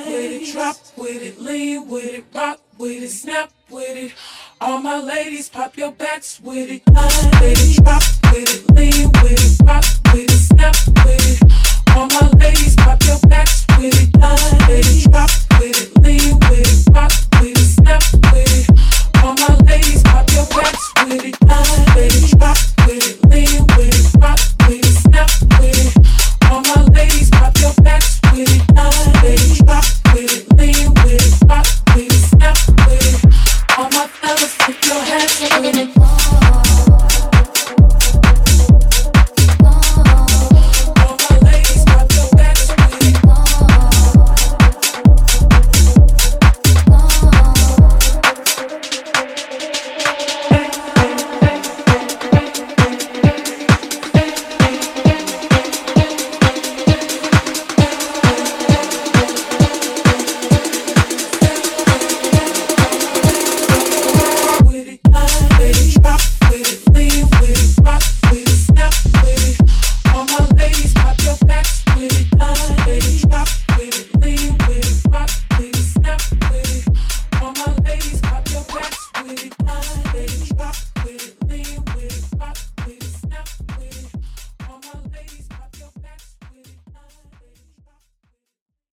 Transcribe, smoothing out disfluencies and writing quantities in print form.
with it, drop with it, lean with it, rock with it, snap with it. All my ladies, pop your backs with it, with it, drop with it, lean with it, rock with it, snap with it. All my ladies, pop your backs with it, with it, drop with it, lean with it, rock with it, snap with it. All my ladies, pop your backs with it, with it, drop with it, lean with it, rock with it, snap with it. All my ladies, pop your backs with it, with it, drop with it, lean with it, rock with it, snap with it. All my fellas, put your hands with it. Drop